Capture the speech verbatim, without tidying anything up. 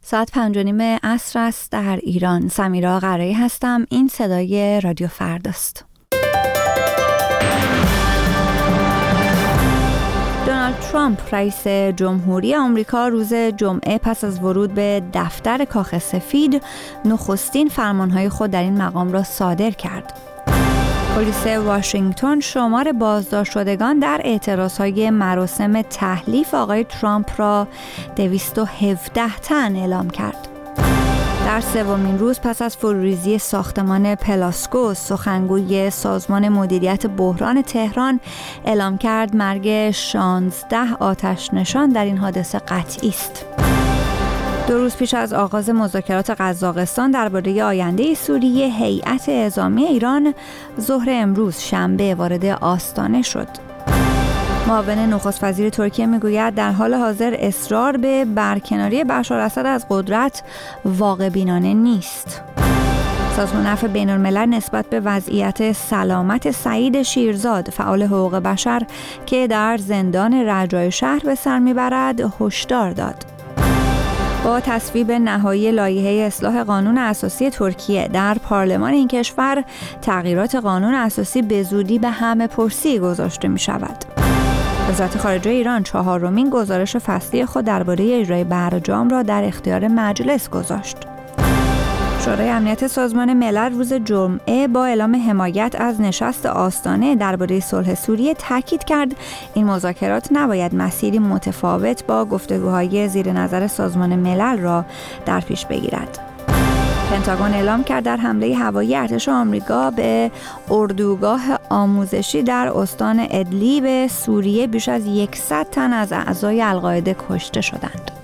ساعت پنج و نیم عصر است در ایران. سمیرا قرایی هستم. این صدای رادیو فرداست. دونالد ترامپ رئیس جمهوری آمریکا روز جمعه پس از ورود به دفتر کاخ سفید نخستین فرمانهای خود در این مقام را صادر کرد. پلیس واشنگتن شمار بازداشت شدگان در اعتراضهای مراسم تحلیف آقای ترامپ را دویست و هفده تن اعلام کرد. در سومین روز پس از فروریزی ساختمان پلاسکو، سخنگوی سازمان مدیریت بحران تهران اعلام کرد مرگ شانزده آتش نشان در این حادثه قطعی است. دو روز پیش از آغاز مذاکرات قزاقستان درباره آینده سوریه، هیئت اعزامی ایران ظهر امروز شنبه وارد آستانه شد. معاون نخست وزیر ترکیه میگوید در حال حاضر اصرار به برکناری بشار اسد از قدرت واقع بینانه نیست. سازمان عفو بین‌الملل نسبت به وضعیت سلامت سعید شیرزاد، فعال حقوق بشر که در زندان رجای شهر به سر میبرد، هشدار داد. با تصویب نهایی لایحه اصلاح قانون اساسی ترکیه در پارلمان این کشور، تغییرات قانون اساسی به زودی به همه پرسی گذاشته می شود. وزارت خارجه ایران چهارمین گزارش فصلی خود درباره اجرای برجام را در اختیار مجلس گذاشت. شورای امنیت سازمان ملل روز جمعه با اعلام حمایت از نشست آستانه درباره صلح سوریه تاکید کرد این مذاکرات نباید مسیری متفاوت با گفتگوهای زیر نظر سازمان ملل را در پیش بگیرد. پنتاگون اعلام کرد در حمله هوایی ارتش آمریکا به اردوگاه آموزشی در استان ادلیب سوریه بیش از صد تن از اعضای القاعده کشته شدند.